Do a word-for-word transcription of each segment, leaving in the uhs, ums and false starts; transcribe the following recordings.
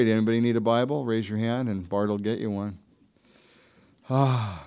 Anybody need a Bible? Raise your hand and Bart will get you one. Ah.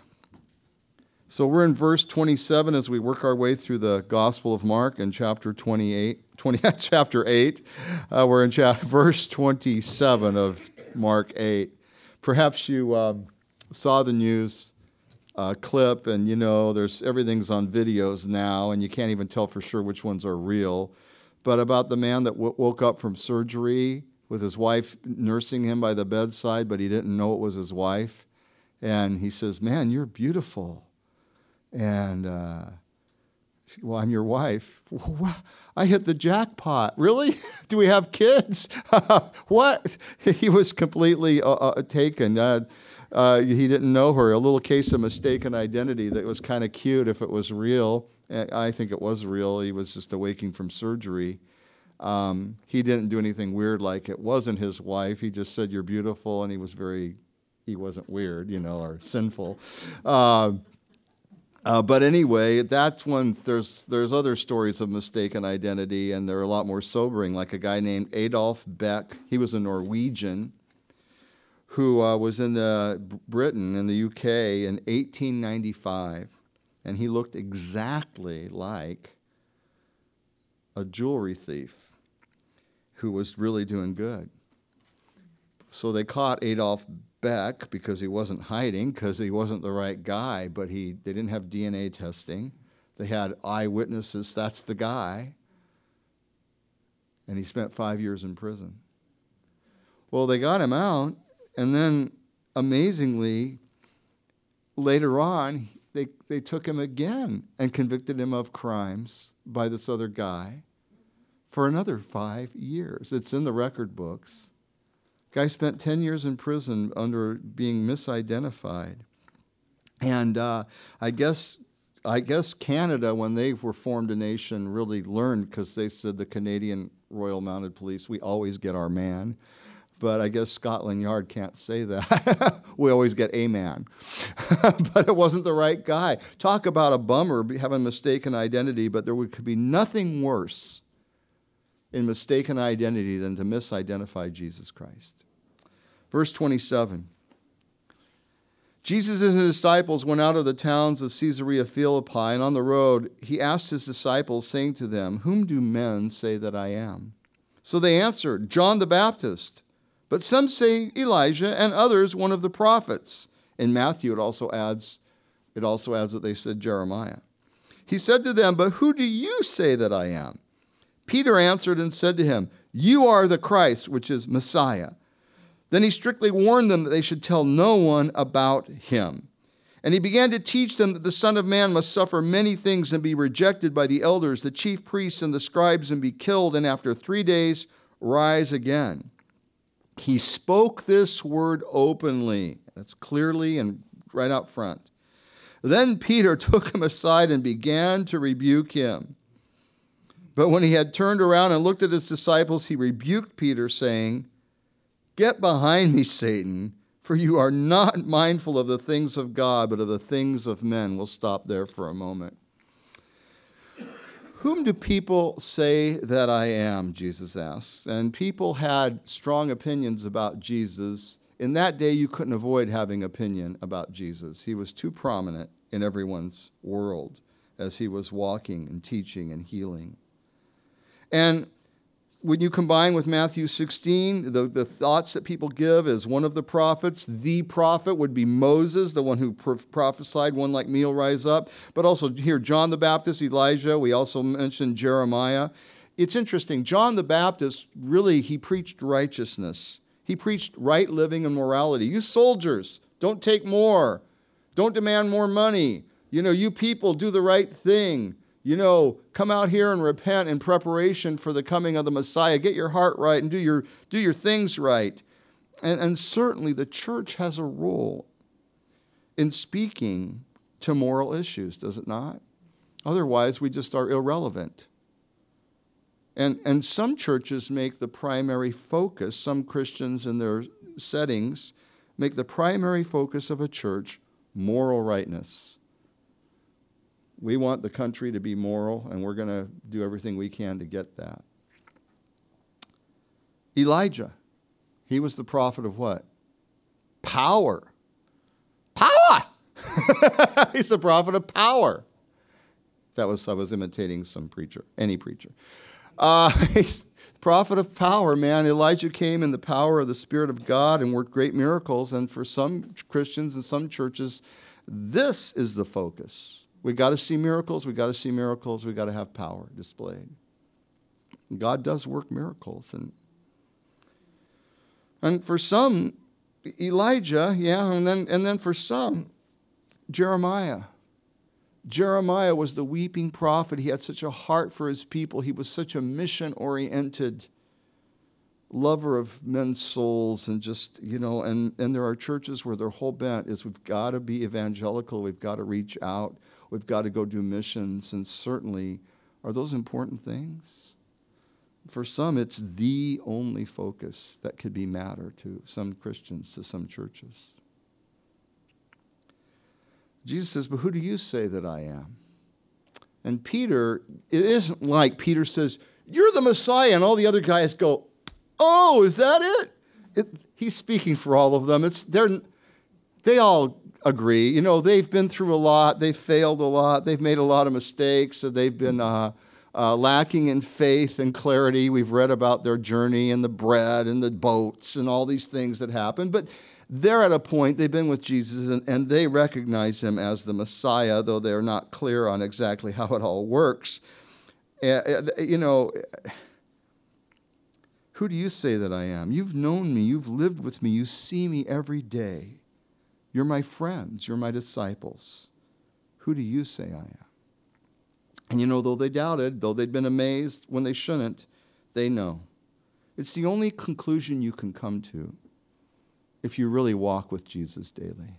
So we're in verse twenty-seven as we work our way through the Gospel of Mark in chapter twenty-eight, twenty, chapter eight. Uh, we're in cha- verse twenty-seven of Mark eight. Perhaps you um, saw the news uh, clip, and you know there's everything's on videos now, and you can't even tell for sure which ones are real. But about the man that w- woke up from surgery with his wife nursing him by the bedside, but he didn't know it was his wife. And he says, "Man, you're beautiful." And, uh, well, I'm your wife. I hit the jackpot. Really? Do we have kids? What? He was completely uh, uh, taken. Uh, uh, he didn't know her. A little case of mistaken identity that was kind of cute if it was real. I think it was real. He was just awaking from surgery. Um, he didn't do anything weird like it wasn't his wife. He just said, "You're beautiful," and he was very, he wasn't weird, you know, or sinful. Uh, Uh, but anyway, that's when there's there's other stories of mistaken identity, and they're a lot more sobering. Like a guy named Adolf Beck. He was a Norwegian who uh, was in the Britain in the U K in eighteen ninety-five, and he looked exactly like a jewelry thief who was really doing good. So they caught Adolf Beck because he wasn't hiding, because he wasn't the right guy, but he they didn't have D N A testing. They had eyewitnesses, that's the guy. And he spent five years in prison. Well, they got him out, and then amazingly, later on, they, they took him again and convicted him of crimes by this other guy for another five years. It's in the record books. Guy spent ten years in prison under being misidentified. And uh, I guess I guess Canada, when they were formed a nation, really learned, because they said the Canadian Royal Mounted Police, we always get our man. But I guess Scotland Yard can't say that. We always get a man. But it wasn't the right guy. Talk about a bummer, having mistaken identity, but there could be nothing worse in mistaken identity than to misidentify Jesus Christ. Verse twenty-seven. Jesus and his disciples went out of the towns of Caesarea Philippi, and on the road he asked his disciples, saying to them, "Whom do men say that I am?" So they answered, "John the Baptist, but some say Elijah, and others one of the prophets." In Matthew it also adds, it also adds that they said Jeremiah. He said to them, "But who do you say that I am?" Peter answered and said to him, "You are the Christ," which is Messiah. Then he strictly warned them that they should tell no one about him. And he began to teach them that the Son of Man must suffer many things and be rejected by the elders, the chief priests, and the scribes, and be killed, and after three days rise again. He spoke this word openly. That's clearly and right out front. Then Peter took him aside and began to rebuke him. But when he had turned around and looked at his disciples, he rebuked Peter, saying, "Get behind me, Satan, for you are not mindful of the things of God, but of the things of men." We'll stop there for a moment. Whom do people say that I am, Jesus asks. And people had strong opinions about Jesus. In that day, you couldn't avoid having opinion about Jesus. He was too prominent in everyone's world as he was walking and teaching and healing. And when you combine with Matthew sixteen, the, the thoughts that people give is one of the prophets. The prophet would be Moses, the one who prophesied, "One like me will rise up." But also here, John the Baptist, Elijah. We also mentioned Jeremiah. It's interesting. John the Baptist, really, he preached righteousness. He preached right living and morality. You soldiers, don't take more. Don't demand more money. You know, you people, do the right thing. You know, come out here and repent in preparation for the coming of the Messiah. Get your heart right and do your, do your things right. And, and certainly the church has a role in speaking to moral issues, does it not? Otherwise, we just are irrelevant. And, and some churches make the primary focus, some Christians in their settings make the primary focus of a church moral rightness. We want the country to be moral, and we're going to do everything we can to get that. Elijah. He was the prophet of what? Power. Power! He's the prophet of power. That was, I was imitating some preacher, any preacher. Uh, he's the prophet of power, man. Elijah came in the power of the Spirit of God and worked great miracles. And for some Christians and some churches, this is the focus. We got to see miracles. We got to see miracles. We got to have power displayed. God does work miracles, and and for some, Elijah, yeah, and then and then for some, Jeremiah. Jeremiah was the weeping prophet. He had such a heart for his people. He was such a mission-oriented lover of men's souls, and just, you know, and, and there are churches where their whole bent is we've got to be evangelical, we've got to reach out, we've got to go do missions, and certainly, are those important things? For some, it's the only focus that could be matter to some Christians, to some churches. Jesus says, but who do you say that I am? And Peter, it isn't like Peter says, you're the Messiah, and all the other guys go, oh, is that it? it he's speaking for all of them. It's they're, they all agree. You know, they've been through a lot. They've failed a lot. They've made a lot of mistakes. So they've been uh, uh, lacking in faith and clarity. We've read about their journey and the bread and the boats and all these things that happened. But they're at a point, they've been with Jesus, and, and they recognize him as the Messiah, though they're not clear on exactly how it all works. Uh, you know, who do you say that I am? You've known me. You've lived with me. You see me every day. You're my friends. You're my disciples. Who do you say I am? And you know, though they doubted, though they'd been amazed when they shouldn't, they know. It's the only conclusion you can come to if you really walk with Jesus daily.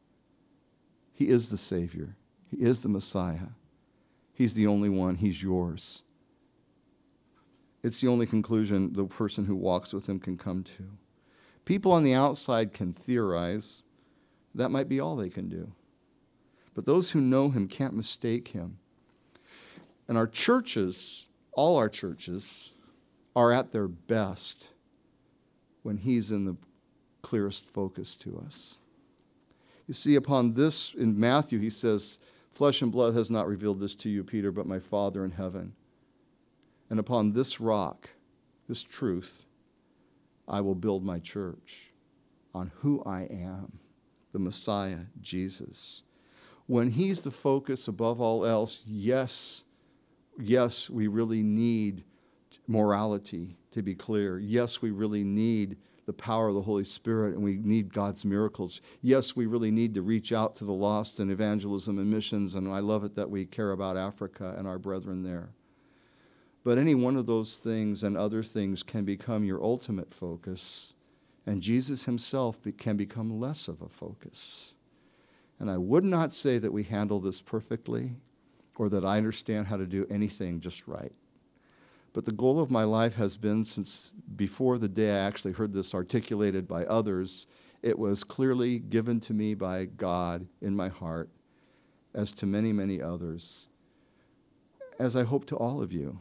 He is the Savior. He is the Messiah. He's the only one. He's yours. It's the only conclusion the person who walks with him can come to. People on the outside can theorize. That might be all they can do. But those who know him can't mistake him. And our churches, all our churches, are at their best when he's in the clearest focus to us. You see, upon this, in Matthew, he says, flesh and blood has not revealed this to you, Peter, but my Father in heaven. And upon this rock, this truth, I will build my church on who I am, the Messiah, Jesus. When he's the focus above all else, yes, yes, we really need morality to be clear. Yes, we really need the power of the Holy Spirit, and we need God's miracles. Yes, we really need to reach out to the lost in evangelism and missions, and I love it that we care about Africa and our brethren there. But any one of those things and other things can become your ultimate focus, and Jesus himself can become less of a focus. And I would not say that we handle this perfectly or that I understand how to do anything just right. But the goal of my life has been, since before the day I actually heard this articulated by others, it was clearly given to me by God in my heart, as to many, many others, as I hope to all of you,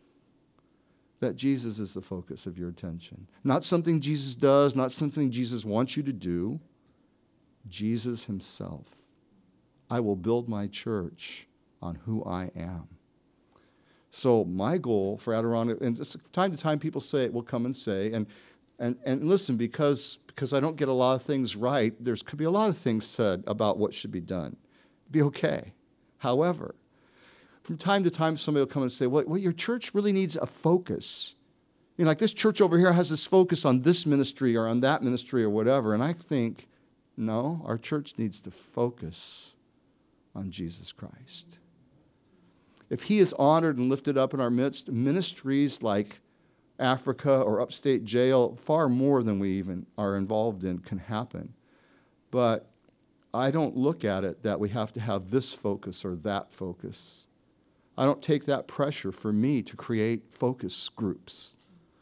that Jesus is the focus of your attention. Not something Jesus does, not something Jesus wants you to do. Jesus himself. I will build my church on who I am. So my goal for Adirondack, and just time to time people say it, will come and say, and and and listen, because because I don't get a lot of things right, there could be a lot of things said about what should be done. Be okay. However, from time to time somebody will come and say, well, well, your church really needs a focus. You know, like this church over here has this focus on this ministry or on that ministry or whatever. And I think, no, our church needs to focus on Jesus Christ. If he is honored and lifted up in our midst, ministries like Africa or Upstate Jail, far more than we even are involved in, can happen. But I don't look at it that we have to have this focus or that focus. I don't take that pressure for me to create focus groups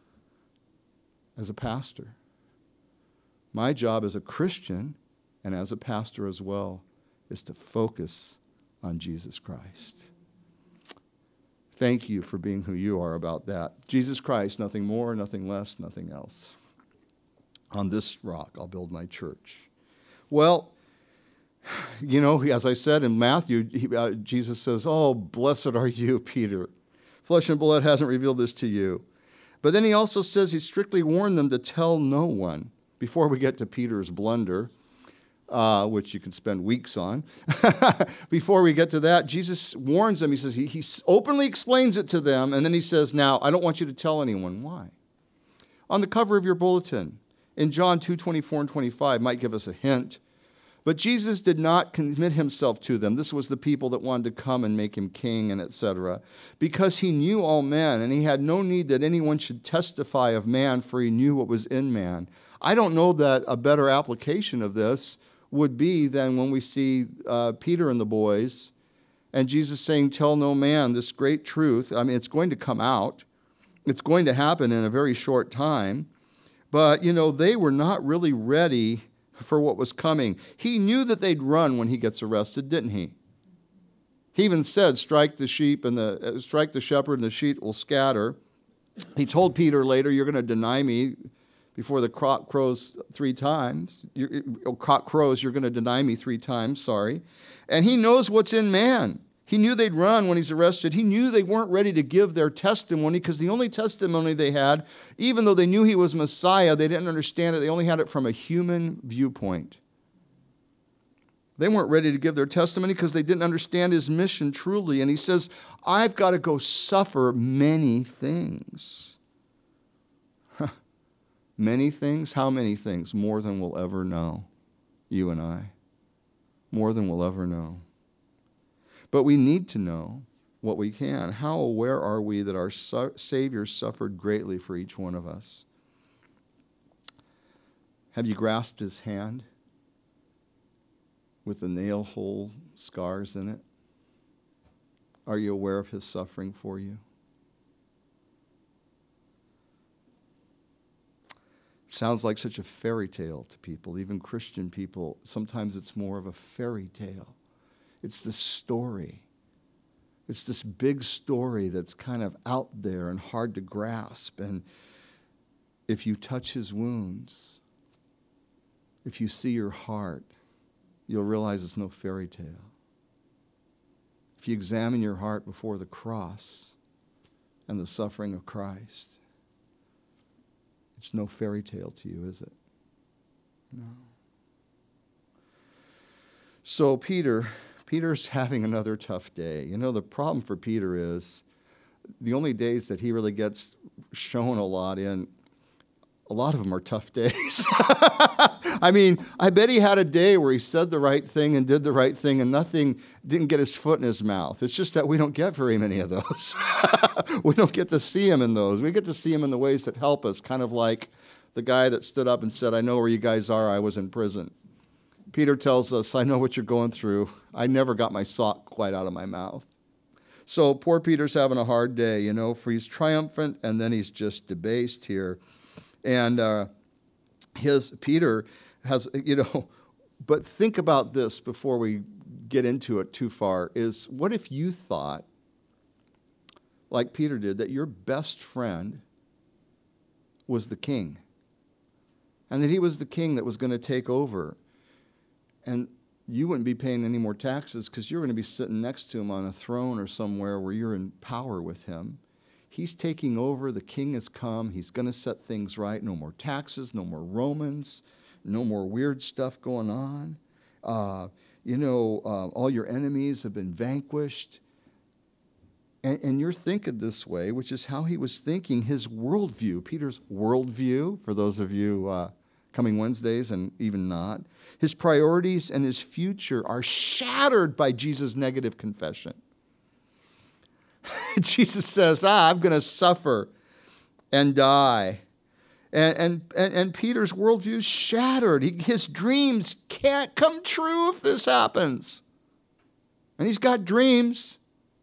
as a pastor. My job as a Christian and as a pastor as well is to focus on Jesus Christ. Thank you for being who you are about that. Jesus Christ, nothing more, nothing less, nothing else. On this rock, I'll build my church. Well, you know, as I said in Matthew, he, uh, Jesus says, oh, blessed are you, Peter. Flesh and blood hasn't revealed this to you. But then he also says he strictly warned them to tell no one. Before we get to Peter's blunder, uh, which you can spend weeks on, before we get to that, Jesus warns them. He says, he, he openly explains it to them, and then he says, now, I don't want you to tell anyone. Why? On the cover of your bulletin, in John two, twenty-four and twenty-five, might give us a hint. But Jesus did not commit himself to them. This was the people that wanted to come and make him king and et cetera. Because he knew all men, and he had no need that anyone should testify of man, for he knew what was in man. I don't know that a better application of this would be than when we see uh, Peter and the boys, and Jesus saying, tell no man this great truth. I mean, it's going to come out. It's going to happen in a very short time. But, you know, they were not really ready for what was coming. He knew that they'd run when he gets arrested, didn't he? He even said, strike the sheep and the uh, strike the shepherd and the sheep will scatter. He told Peter later, you're going to deny me before the cock crows three times. You're, cock crows, you're going to deny me three times, sorry. And he knows what's in man. He knew they'd run when he's arrested. He knew they weren't ready to give their testimony because the only testimony they had, even though they knew he was Messiah, they didn't understand it. They only had it from a human viewpoint. They weren't ready to give their testimony because they didn't understand his mission truly. And he says, I've got to go suffer many things. Many things? How many things? More than we'll ever know, you and I. More than we'll ever know. But we need to know what we can. How aware are we that our Savior suffered greatly for each one of us? Have you grasped his hand with the nail hole scars in it? Are you aware of his suffering for you? Sounds like such a fairy tale to people, even Christian people. Sometimes it's more of a fairy tale. It's this story. It's this big story that's kind of out there and hard to grasp. And if you touch his wounds, if you see your heart, you'll realize it's no fairy tale. If you examine your heart before the cross and the suffering of Christ, it's no fairy tale to you, is it? No. So Peter, Peter's having another tough day. You know, the problem for Peter is the only days that he really gets shown a lot in, a lot of them are tough days. I mean, I bet he had a day where he said the right thing and did the right thing and nothing didn't get his foot in his mouth. It's just that we don't get very many of those. We don't get to see him in those. We get to see him in the ways that help us, kind of like the guy that stood up and said, I know where you guys are, I was in prison. Peter tells us, I know what you're going through. I never got my sock quite out of my mouth. So poor Peter's having a hard day, you know, for he's triumphant and then he's just debased here. And uh, his Peter has, you know, but think about this before we get into it too far, is what if you thought, like Peter did, that your best friend was the king and that he was the king that was going to take over and you wouldn't be paying any more taxes because you're going to be sitting next to him on a throne or somewhere where you're in power with him. He's taking over. The king has come. He's going to set things right. No more taxes, no more Romans, no more weird stuff going on. Uh, you know, uh, all your enemies have been vanquished. And, and you're thinking this way, which is how he was thinking, his worldview, Peter's worldview, for those of you uh, coming Wednesdays and even not, his priorities and his future are shattered by Jesus' negative confession. Jesus says, ah, I'm going to suffer and die. And, and, and, and Peter's worldview is shattered. He, his dreams can't come true if this happens. And he's got dreams.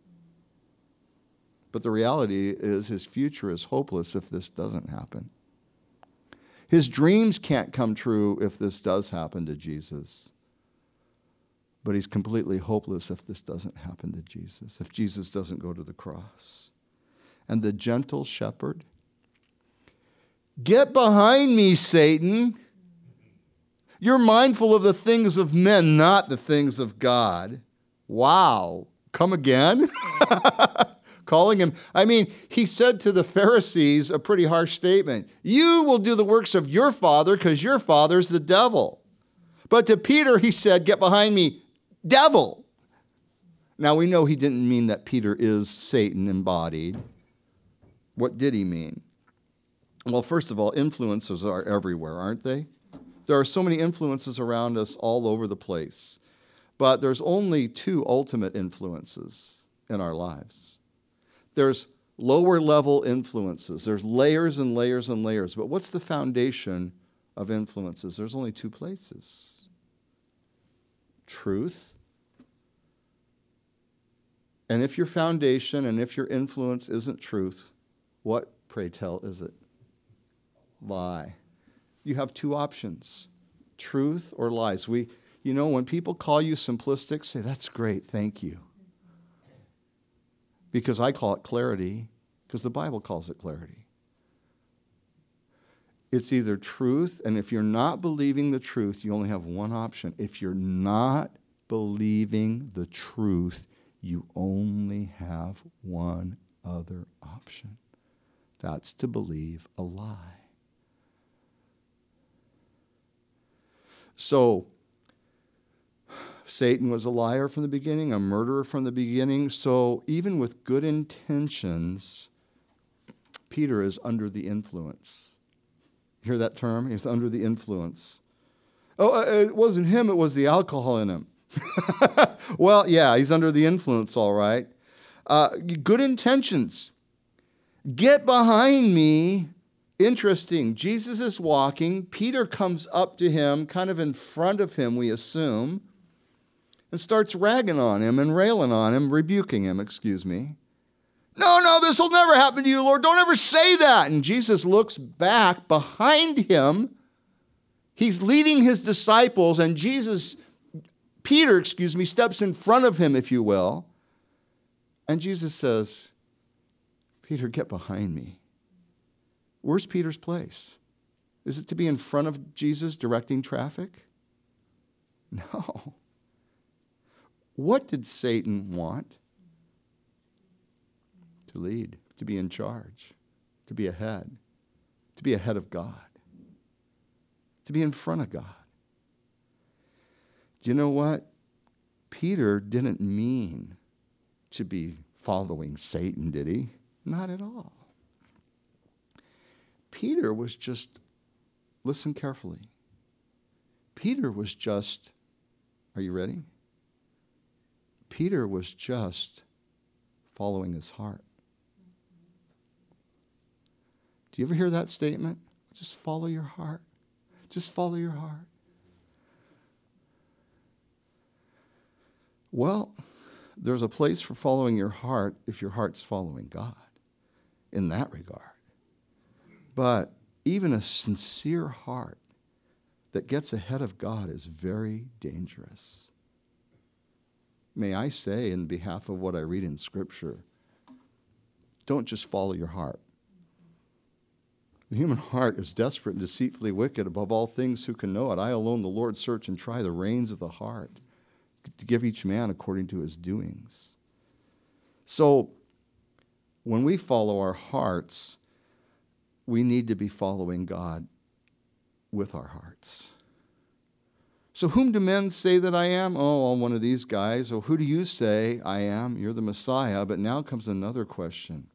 But the reality is his future is hopeless if this doesn't happen. His dreams can't come true if this does happen to Jesus. But he's completely hopeless if this doesn't happen to Jesus, if Jesus doesn't go to the cross. And the gentle shepherd, Get behind me, Satan. You're mindful of the things of men, not the things of God. Wow. Come again? Calling him. I mean, he said to the Pharisees a pretty harsh statement. You will do the works of your father because your father's the devil. But to Peter, he said, get behind me, devil. Now, we know he didn't mean that Peter is Satan embodied. What did he mean? Well, first of all, influences are everywhere, aren't they? There are so many influences around us all over the place. But there's only two ultimate influences in our lives. There's lower level influences. There's layers and layers and layers. But what's the foundation of influences? There's only two places. Truth. And if your foundation and if your influence isn't truth, what, pray tell, is it? Lie. You have two options, truth or lies. We, you know, when people call you simplistic, say, that's great, thank you. Because I call it clarity, because the Bible calls it clarity. It's either truth, and if you're not believing the truth, you only have one option. If you're not believing the truth, you only have one other option. That's to believe a lie. So, Satan was a liar from the beginning, a murderer from the beginning. So even with good intentions, Peter is under the influence. Hear that term? He's under the influence. Oh, it wasn't him, it was the alcohol in him. Well, yeah, he's under the influence, all right. Uh, good intentions. Get behind me. Interesting. Jesus is walking. Peter comes up to him, kind of in front of him, we assume, and starts ragging on him and railing on him, rebuking him, excuse me. No, no, this will never happen to you, Lord. Don't ever say that. And Jesus looks back behind him. He's leading his disciples, and Jesus, Peter, excuse me, steps in front of him, if you will. And Jesus says, Peter, get behind me. Where's Peter's place? Is it to be in front of Jesus directing traffic? No. What did Satan want? To lead, to be in charge, to be ahead, to be ahead of God, to be in front of God. Do you know what? Peter didn't mean to be following Satan, did he? Not at all. Peter was just, listen carefully. Peter was just, are you ready? Peter was just following his heart. Do you ever hear that statement? Just follow your heart. Just follow your heart. Well, there's a place for following your heart if your heart's following God in that regard. But even a sincere heart that gets ahead of God is very dangerous. May I say, in behalf of what I read in Scripture, don't just follow your heart. The human heart is desperate and deceitfully wicked. Above all things, who can know it? I alone, the Lord, search and try the reins of the heart to give each man according to his doings. So, when we follow our hearts, we need to be following God with our hearts. So whom do men say that I am? Oh, I'm one of these guys. Oh, who do you say I am? You're the Messiah. But now comes another question.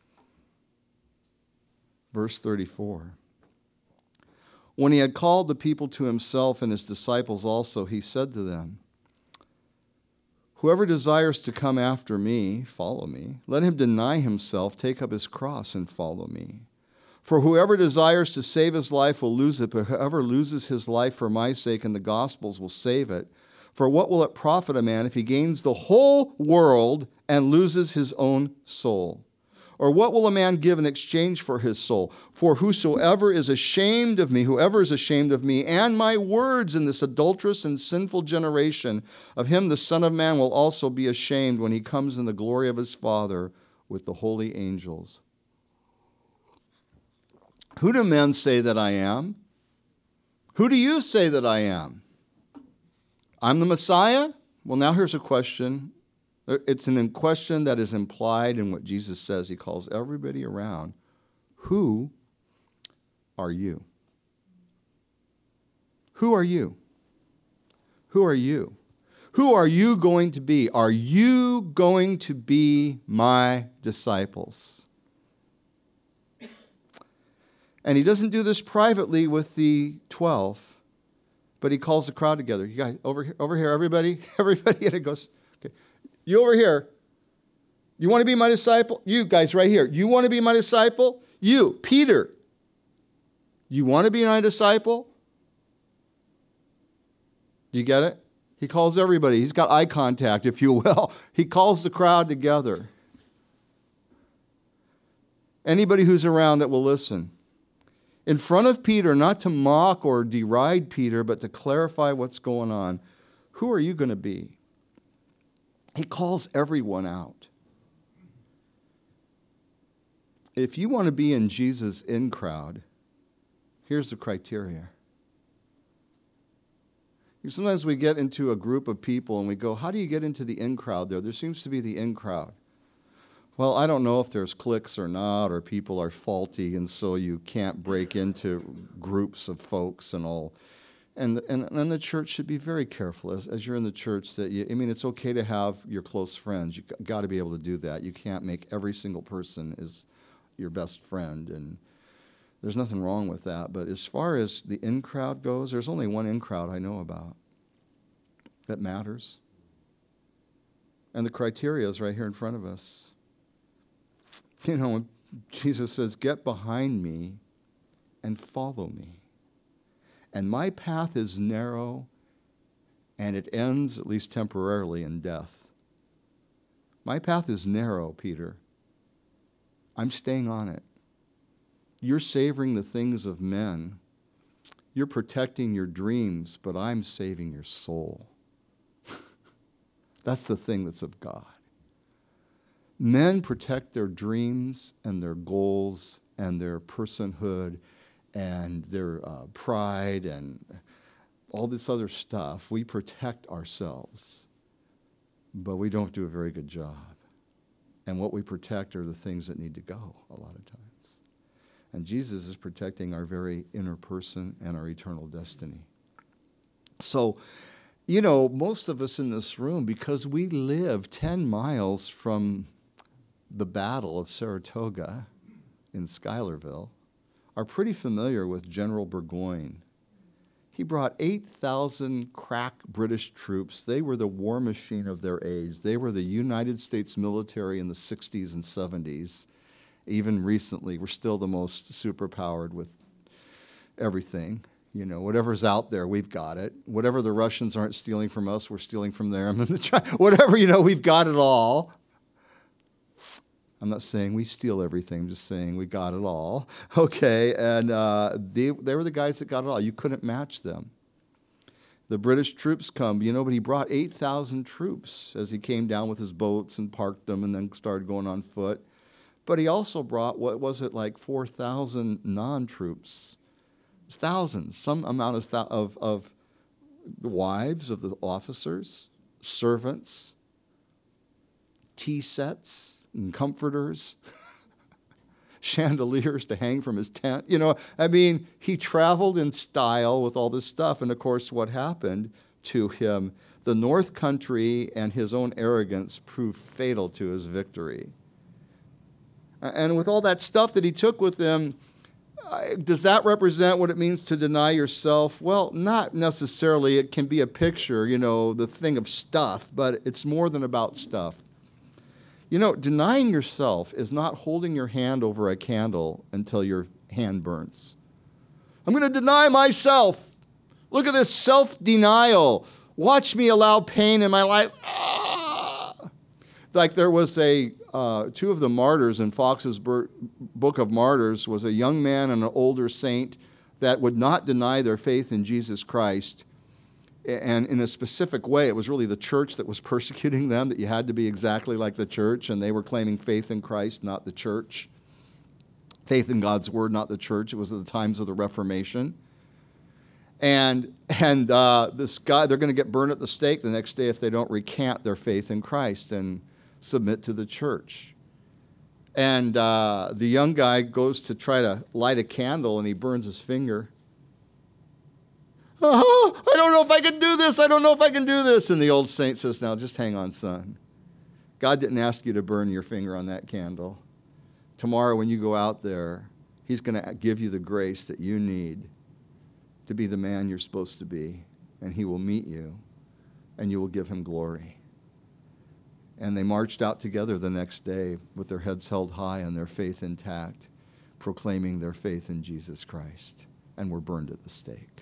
Verse thirty-four. When he had called the people to himself and his disciples also, he said to them, whoever desires to come after me, follow me. Let him deny himself, take up his cross, and follow me. For whoever desires to save his life will lose it, but whoever loses his life for my sake and the gospel's will save it. For what will it profit a man if he gains the whole world and loses his own soul? Or what will a man give in exchange for his soul? For whosoever is ashamed of me, whoever is ashamed of me and my words in this adulterous and sinful generation, of him the Son of Man will also be ashamed when he comes in the glory of his Father with the holy angels. Who do men say that I am? Who do you say that I am? I'm the Messiah? Well, now here's a question. It's an question that is implied in what Jesus says. He calls everybody around. Who are you? Who are you? Who are you? Who are you going to be? Are you going to be my disciples? And he doesn't do this privately with the twelve, but he calls the crowd together. You guys, over here, over here, everybody, everybody, and it goes, okay, you over here, you want to be my disciple? You guys right here, you want to be my disciple? You, Peter, you want to be my disciple? Do you get it? He calls everybody. He's got eye contact, if you will. He calls the crowd together. Anybody who's around that will listen. In front of Peter, not to mock or deride Peter, but to clarify what's going on. Who are you going to be? He calls everyone out. If you want to be in Jesus' in crowd, here's the criteria. Sometimes we get into a group of people and we go, how do you get into the in crowd there? There seems to be the in crowd. Well, I don't know if there's cliques or not, or people are faulty, and so you can't break into groups of folks and all. And and, and the church should be very careful as, as you're in the church that you, I mean, it's okay to have your close friends. You've got to be able to do that. You can't make every single person is your best friend, and there's nothing wrong with that. But as far as the in crowd goes, there's only one in crowd I know about that matters. And the criteria is right here in front of us. You know, when Jesus says, get behind me and follow me. And my path is narrow, and it ends, at least temporarily, in death. My path is narrow, Peter. I'm staying on it. You're savoring the things of men. You're protecting your dreams, but I'm saving your soul. That's the thing that's of God. Men protect their dreams and their goals and their personhood and their uh, pride and all this other stuff. We protect ourselves, but we don't do a very good job. And what we protect are the things that need to go a lot of times. And Jesus is protecting our very inner person and our eternal destiny. So, you know, most of us in this room, because we live ten miles from the Battle of Saratoga in Schuylerville, are pretty familiar with General Burgoyne. He brought eight thousand crack British troops. They were the war machine of their age. They were the United States military in the sixties and seventies. Even recently, we're still the most superpowered with everything. You know, whatever's out there, we've got it. Whatever the Russians aren't stealing from us, we're stealing from them. And the China, whatever, you know, we've got it all. I'm not saying we steal everything. I'm just saying we got it all. Okay, and uh, they, they were the guys that got it all. You couldn't match them. The British troops come, you know, but he brought eight thousand troops as he came down with his boats and parked them and then started going on foot. But he also brought, what was it, like four thousand non-troops. Thousands, some amount of, th- of, of the wives of the officers, servants, tea sets, and comforters, chandeliers to hang from his tent. You know, I mean, he traveled in style with all this stuff. And of course, what happened to him, the North Country and his own arrogance proved fatal to his victory. And with all that stuff that he took with him, does that represent what it means to deny yourself? Well, not necessarily. It can be a picture, you know, the thing of stuff, but it's more than about stuff. You know, denying yourself is not holding your hand over a candle until your hand burns. I'm going to deny myself. Look at this self-denial. Watch me allow pain in my life. Ah! Like there was a, uh, two of the martyrs in Fox's Book of Martyrs was a young man and an older saint that would not deny their faith in Jesus Christ. And in a specific way, it was really the church that was persecuting them, that you had to be exactly like the church, and they were claiming faith in Christ, not the church. Faith in God's word, not the church. It was at the times of the Reformation. And and uh, this guy, they're going to get burned at the stake the next day if they don't recant their faith in Christ and submit to the church. And uh, the young guy goes to try to light a candle, and he burns his finger. Oh, I don't know if I can do this. I don't know if I can do this. And the old saint says, now just hang on, son. God didn't ask you to burn your finger on that candle. Tomorrow when you go out there, he's going to give you the grace that you need to be the man you're supposed to be. And he will meet you, and you will give him glory. And they marched out together the next day with their heads held high and their faith intact, proclaiming their faith in Jesus Christ, and were burned at the stake.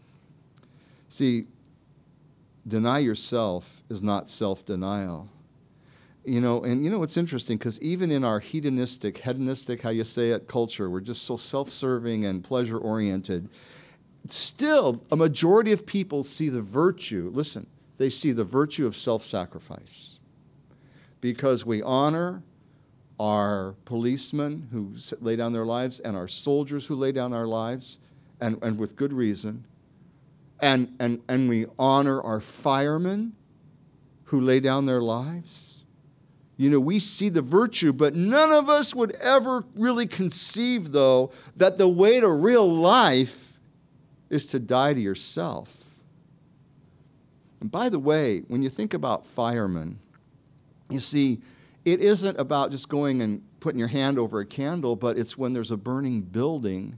See, deny yourself is not self-denial. You know, and you know what's interesting, because even in our hedonistic, hedonistic, how you say it, culture, we're just so self-serving and pleasure-oriented. Still, a majority of people see the virtue, listen, they see the virtue of self-sacrifice. Because we honor our policemen who lay down their lives and our soldiers who lay down our lives, and, and with good reason. And, and, and we honor our firemen who lay down their lives. You know, we see the virtue, but none of us would ever really conceive, though, that the way to real life is to die to yourself. And by the way, when you think about firemen, you see, it isn't about just going and putting your hand over a candle, but it's when there's a burning building,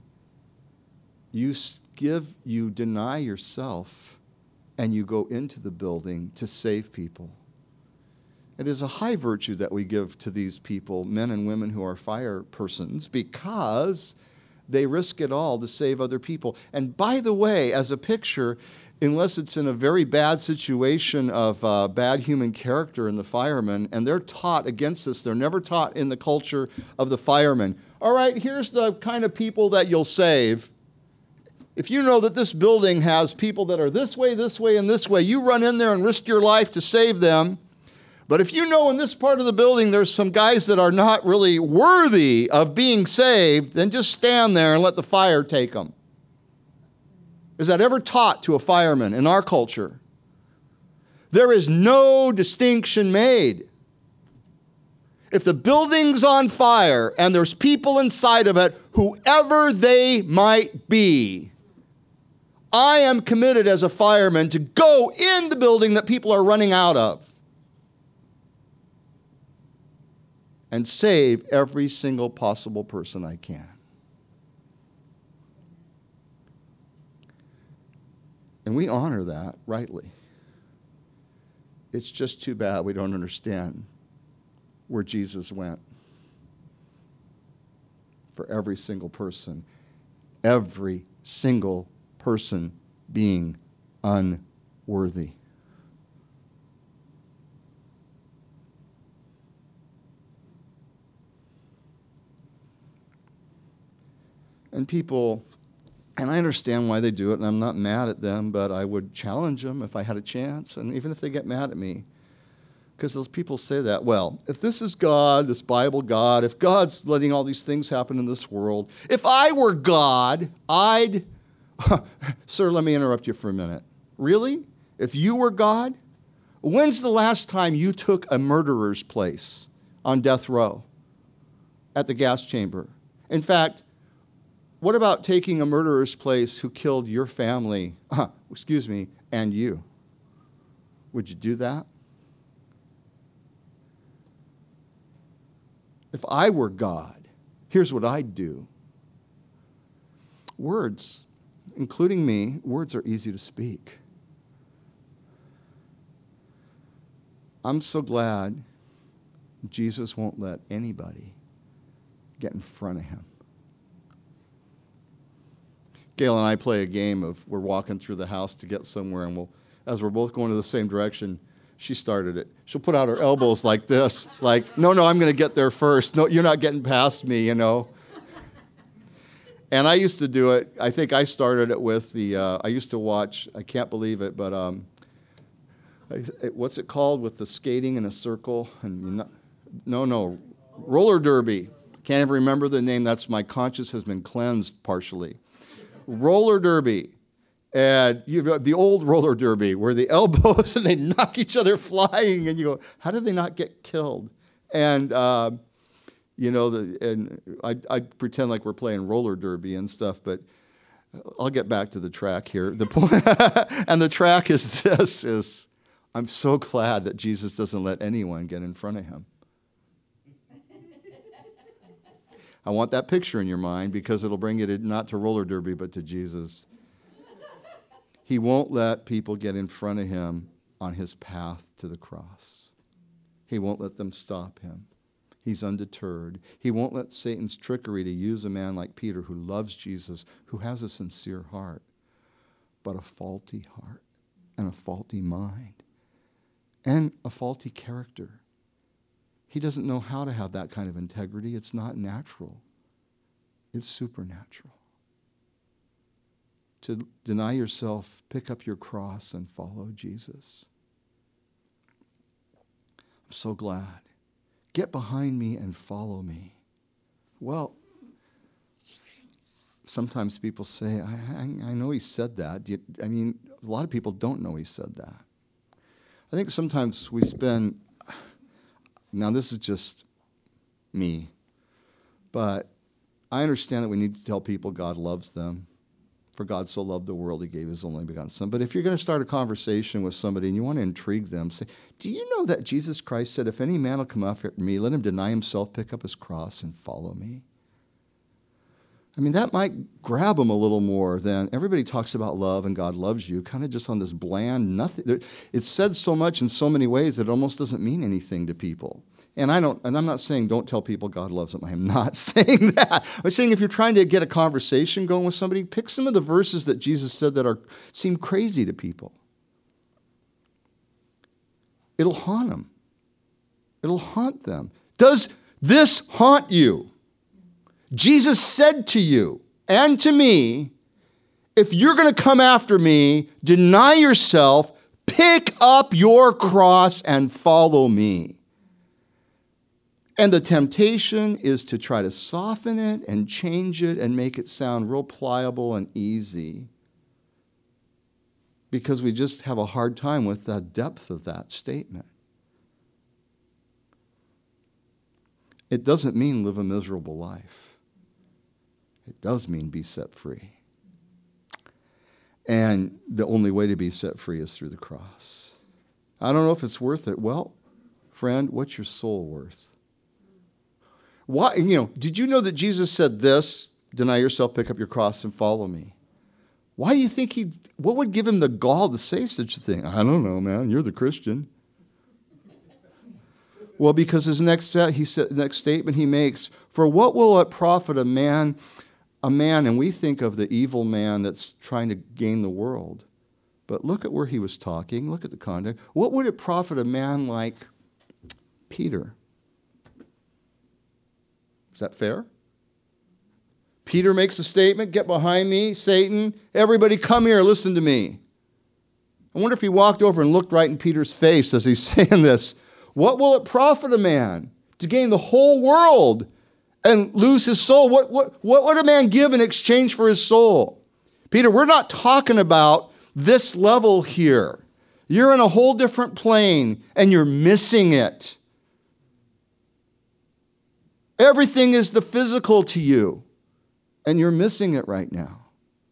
you give, you deny yourself, and you go into the building to save people. It is a high virtue that we give to these people, men and women who are fire persons, because they risk it all to save other people. And by the way, as a picture, unless it's in a very bad situation of uh, bad human character in the firemen, and they're taught against this. They're never taught in the culture of the firemen. All right, here's the kind of people that you'll save. If you know that this building has people that are this way, this way, and this way, you run in there and risk your life to save them. But if you know in this part of the building there's some guys that are not really worthy of being saved, then just stand there and let the fire take them. Is that ever taught to a fireman in our culture? There is no distinction made. If the building's on fire and there's people inside of it, whoever they might be, I am committed as a fireman to go in the building that people are running out of and save every single possible person I can. And we honor that rightly. It's just too bad we don't understand where Jesus went for every single person, every single person being unworthy. And people, and I understand why they do it, and I'm not mad at them, but I would challenge them if I had a chance, and even if they get mad at me. Because those people say that, well, if this is God, this Bible God, if God's letting all these things happen in this world, if I were God, I'd... Sir, let me interrupt you for a minute. Really? If you were God? When's the last time you took a murderer's place on death row at the gas chamber? In fact, what about taking a murderer's place who killed your family, uh, excuse me, and you? Would you do that? If I were God, here's what I'd do. Words, including me, words are easy to speak. I'm so glad Jesus won't let anybody get in front of him. Gail and I play a game of we're walking through the house to get somewhere, and we'll, as we're both going to the same direction, she started it. She'll put out her elbows like this, like, no, no, I'm going to get there first. No, you're not getting past me, you know. And I used to do it. I think I started it with the, uh, I used to watch, I can't believe it, but um, I, it, what's it called with the skating in a circle? And you know, no, no, roller derby. Can't even remember the name. That's my conscience has been cleansed partially. Roller derby. And you know, the old roller derby where the elbows and they knock each other flying, and you go, how did they not get killed? And uh, you know, the, and I I pretend like we're playing roller derby and stuff, but I'll get back to the track here. The point, and the track is this: is I'm so glad that Jesus doesn't let anyone get in front of him. I want that picture in your mind because it'll bring you to, not to roller derby, but to Jesus. He won't let people get in front of him on his path to the cross. He won't let them stop him. He's undeterred. He won't let Satan's trickery to use a man like Peter who loves Jesus, who has a sincere heart, but a faulty heart and a faulty mind and a faulty character. He doesn't know how to have that kind of integrity. It's not natural. It's supernatural. To deny yourself, pick up your cross, and follow Jesus. I'm so glad. Get behind me and follow me. Well, sometimes people say, I, I, I know he said that. You, I mean, a lot of people don't know he said that. I think sometimes we spend, now this is just me, but I understand that we need to tell people God loves them. For God so loved the world, he gave his only begotten son. But if you're going to start a conversation with somebody and you want to intrigue them, say, do you know that Jesus Christ said, if any man will come after me, let him deny himself, pick up his cross, and follow me? I mean, that might grab them a little more than everybody talks about love and God loves you, kind of just on this bland nothing. It's said so much in so many ways that it almost doesn't mean anything to people. And I don't, and I'm not saying don't tell people God loves them. I am not saying that. I'm saying if you're trying to get a conversation going with somebody, pick some of the verses that Jesus said that are seem crazy to people. It'll haunt them. It'll haunt them. Does this haunt you? Jesus said to you and to me, if you're going to come after me, deny yourself, pick up your cross and follow me. And the temptation is to try to soften it and change it and make it sound real pliable and easy because we just have a hard time with the depth of that statement. It doesn't mean live a miserable life. It does mean be set free. And the only way to be set free is through the cross. I don't know if it's worth it. Well, friend, what's your soul worth? Why, you know, did you know that Jesus said this, deny yourself, pick up your cross, and follow me? Why do you think he, what would give him the gall to say such a thing? I don't know, man. You're the Christian. Well, because his next, he said, next statement he makes, for what will it profit a man, a man, and we think of the evil man that's trying to gain the world. But look at where he was talking. Look at the context. What would it profit a man like Peter? Is that fair? Peter makes a statement, get behind me, Satan. Everybody come here, listen to me. I wonder if he walked over and looked right in Peter's face as he's saying this. What will it profit a man to gain the whole world and lose his soul? What, what, what would a man give in exchange for his soul? Peter, we're not talking about this level here. You're in a whole different plane and you're missing it. Everything is the physical to you, and you're missing it right now.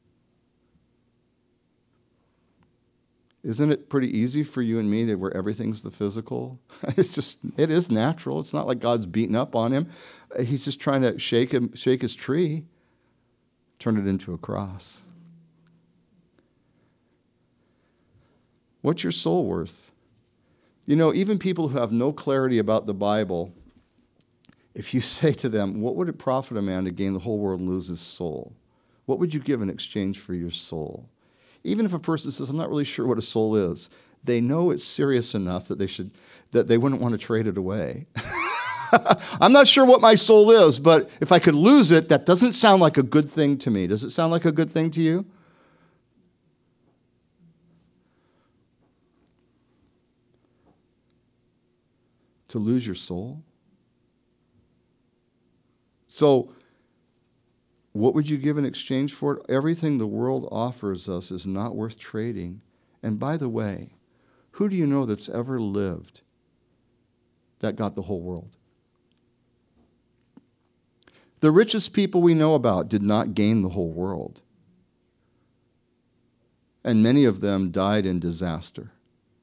Isn't it pretty easy for you and me to where everything's the physical? It's just, it is natural. It's not like God's beating up on him. He's just trying to shake him, shake his tree, turn it into a cross. What's your soul worth? You know, even people who have no clarity about the Bible, if you say to them, what would it profit a man to gain the whole world and lose his soul? What would you give in exchange for your soul? Even if a person says, I'm not really sure what a soul is, they know it's serious enough that they should, that they wouldn't want to trade it away. I'm not sure what my soul is, but if I could lose it, that doesn't sound like a good thing to me. Does it sound like a good thing to you? To lose your soul? So what would you give in exchange for it? Everything the world offers us is not worth trading. And by the way, who do you know that's ever lived that got the whole world? The richest people we know about did not gain the whole world. And many of them died in disaster.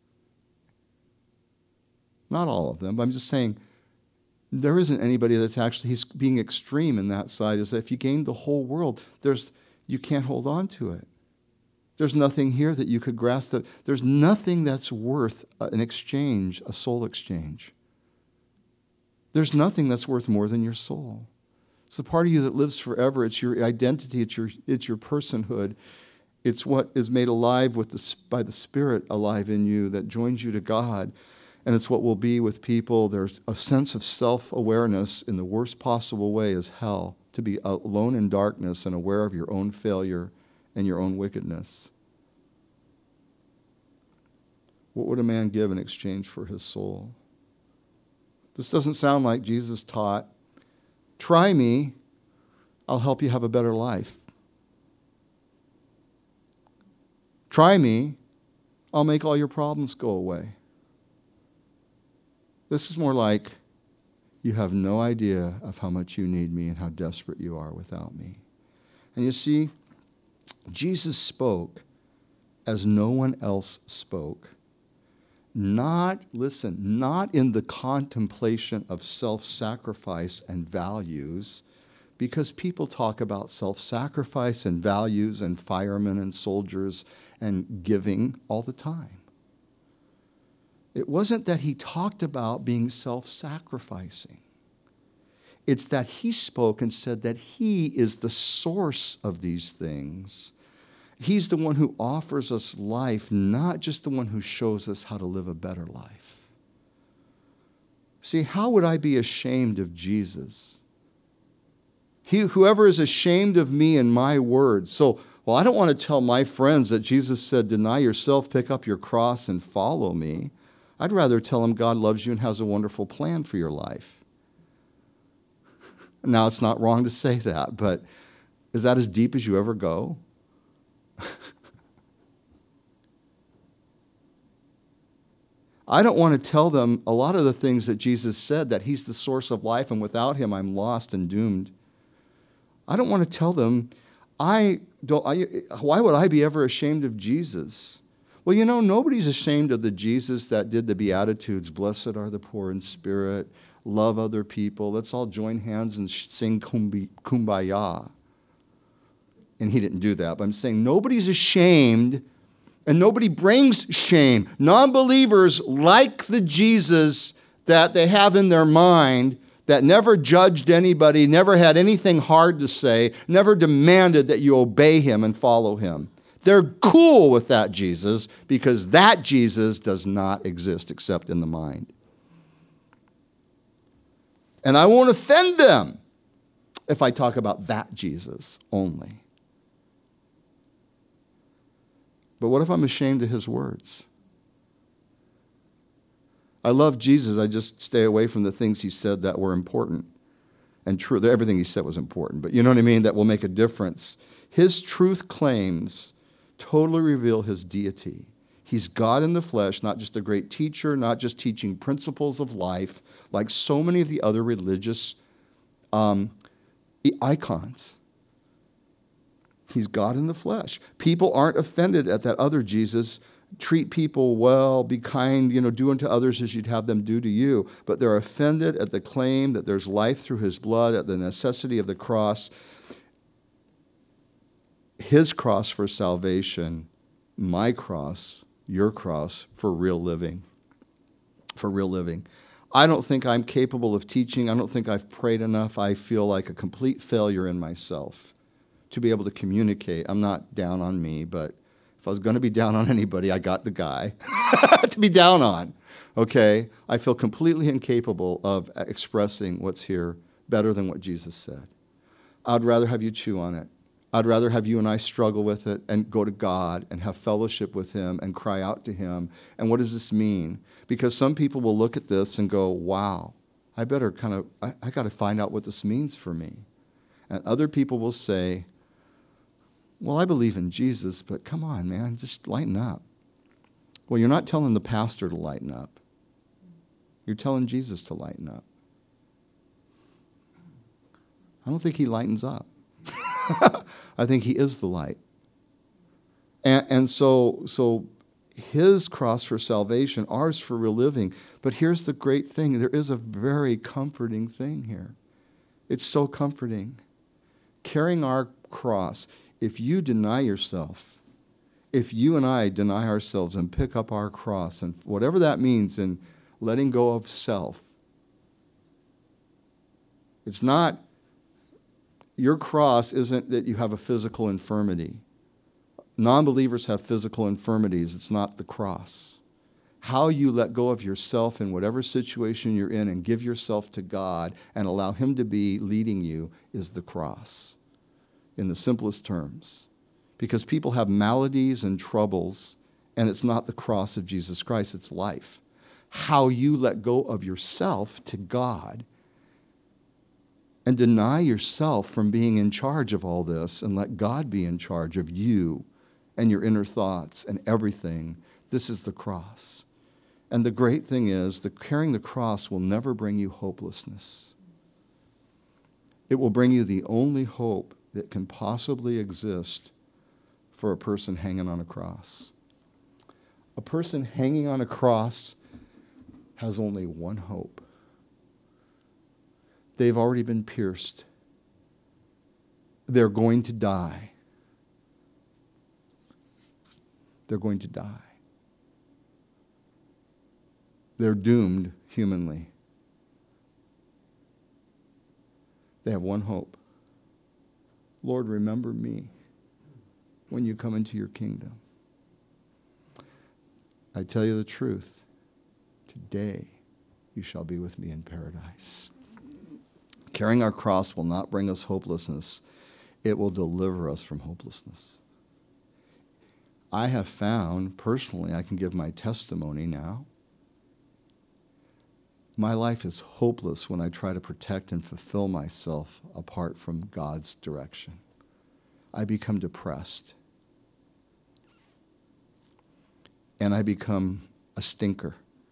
Not all of them, but I'm just saying there isn't anybody that's actually, he's being extreme in that side, is that if you gained the whole world, there's you can't hold on to it. There's nothing here that you could grasp. That there's nothing that's worth an exchange, a soul exchange. There's nothing that's worth more than your soul. It's the part of you that lives forever. It's your identity. It's your, it's your personhood. It's what is made alive with the, by the Spirit alive in you that joins you to God. And it's what will be with people. There's a sense of self-awareness in the worst possible way is hell, to be alone in darkness and aware of your own failure and your own wickedness. What would a man give in exchange for his soul? This doesn't sound like Jesus taught, try me, I'll help you have a better life. Try me, I'll make all your problems go away. This is more like, you have no idea of how much you need me and how desperate you are without me. And you see, Jesus spoke as no one else spoke. Not, listen, not in the contemplation of self-sacrifice and values, because people talk about self-sacrifice and values and firemen and soldiers and giving all the time. It wasn't that he talked about being self-sacrificing. It's that he spoke and said that he is the source of these things. He's the one who offers us life, not just the one who shows us how to live a better life. See, how would I be ashamed of Jesus? He, whoever is ashamed of me and my words. So, well, I don't want to tell my friends that Jesus said, deny yourself, pick up your cross, and follow me. I'd rather tell them God loves you and has a wonderful plan for your life. Now, it's not wrong to say that, but is that as deep as you ever go? I don't want to tell them a lot of the things that Jesus said, that he's the source of life and without him I'm lost and doomed. I don't want to tell them, I don't, I, why would I be ever ashamed of Jesus? Well, you know, nobody's ashamed of the Jesus that did the Beatitudes. Blessed are the poor in spirit, love other people. Let's all join hands and sing kumbaya. And he didn't do that, but I'm saying nobody's ashamed. And nobody brings shame. Non-believers like the Jesus that they have in their mind, that never judged anybody, never had anything hard to say, never demanded that you obey him and follow him. They're cool with that Jesus because that Jesus does not exist except in the mind. And I won't offend them if I talk about that Jesus only. But what if I'm ashamed of his words? I love Jesus. I just stay away from the things he said that were important and true. Everything he said was important, but you know what I mean? That will make a difference. His truth claims totally reveal his deity. He's God in the flesh, not just a great teacher, not just teaching principles of life, like so many of the other religious um, icons. He's God in the flesh. People aren't offended at that other Jesus. Treat people well, be kind, you know, do unto others as you'd have them do to you. But they're offended at the claim that there's life through his blood, at the necessity of the cross. His cross for salvation, my cross, your cross for real living. For real living. I don't think I'm capable of teaching. I don't think I've prayed enough. I feel like a complete failure in myself to be able to communicate. I'm not down on me, but if I was going to be down on anybody, I got the guy to be down on, okay? I feel completely incapable of expressing what's here better than what Jesus said. I'd rather have you chew on it. I'd rather have you and I struggle with it and go to God and have fellowship with him and cry out to him. And what does this mean? Because some people will look at this and go, wow, I better kind of, I, I got to find out what this means for me. And other people will say, well, I believe in Jesus, but come on, man, just lighten up. Well, you're not telling the pastor to lighten up. You're telling Jesus to lighten up. I don't think he lightens up. I think he is the light. And, and so, so his cross for salvation, ours for real living. But here's the great thing. There is a very comforting thing here. It's so comforting. Carrying our cross, if you deny yourself, if you and I deny ourselves and pick up our cross, and whatever that means in letting go of self, it's not, your cross isn't that you have a physical infirmity. Non-believers have physical infirmities. It's not the cross. How you let go of yourself in whatever situation you're in and give yourself to God and allow him to be leading you is the cross, in the simplest terms. Because people have maladies and troubles, and it's not the cross of Jesus Christ, it's life. How you let go of yourself to God and deny yourself from being in charge of all this and let God be in charge of you and your inner thoughts and everything. This is the cross. And the great thing is that carrying the cross will never bring you hopelessness. It will bring you the only hope that can possibly exist for a person hanging on a cross. A person hanging on a cross has only one hope. They've already been pierced. They're going to die. They're going to die. They're doomed humanly. They have one hope. Lord, remember me when you come into your kingdom. I tell you the truth. Today you shall be with me in paradise. Carrying our cross will not bring us hopelessness. It will deliver us from hopelessness. I have found, personally, I can give my testimony now. My life is hopeless when I try to protect and fulfill myself apart from God's direction. I become depressed. And I become a stinker.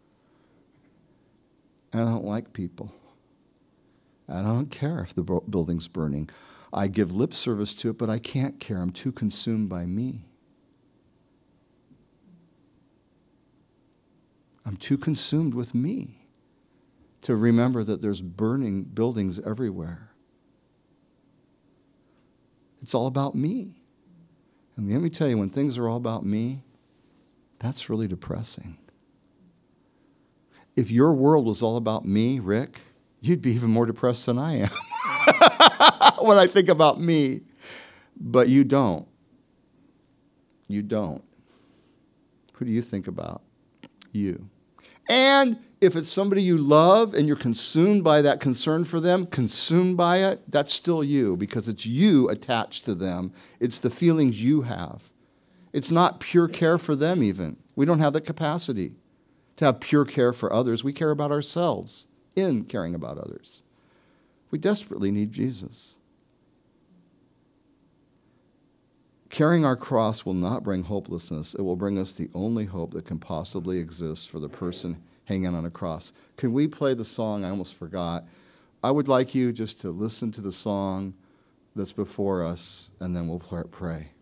And I don't like people. I don't care if the building's burning. I give lip service to it, but I can't care. I'm too consumed by me. I'm too consumed with me to remember that there's burning buildings everywhere. It's all about me. And let me tell you, when things are all about me, that's really depressing. If your world was all about me, Rick, you'd be even more depressed than I am when I think about me. But you don't. You don't. Who do you think about? You. And if it's somebody you love and you're consumed by that concern for them, consumed by it, that's still you because it's you attached to them. It's the feelings you have. It's not pure care for them even. We don't have the capacity to have pure care for others. We care about ourselves in caring about others. We desperately need Jesus. Carrying our cross will not bring hopelessness. It will bring us the only hope that can possibly exist for the person hanging on a cross. Can we play the song? I almost forgot. I would like you just to listen to the song that's before us, and then we'll pray.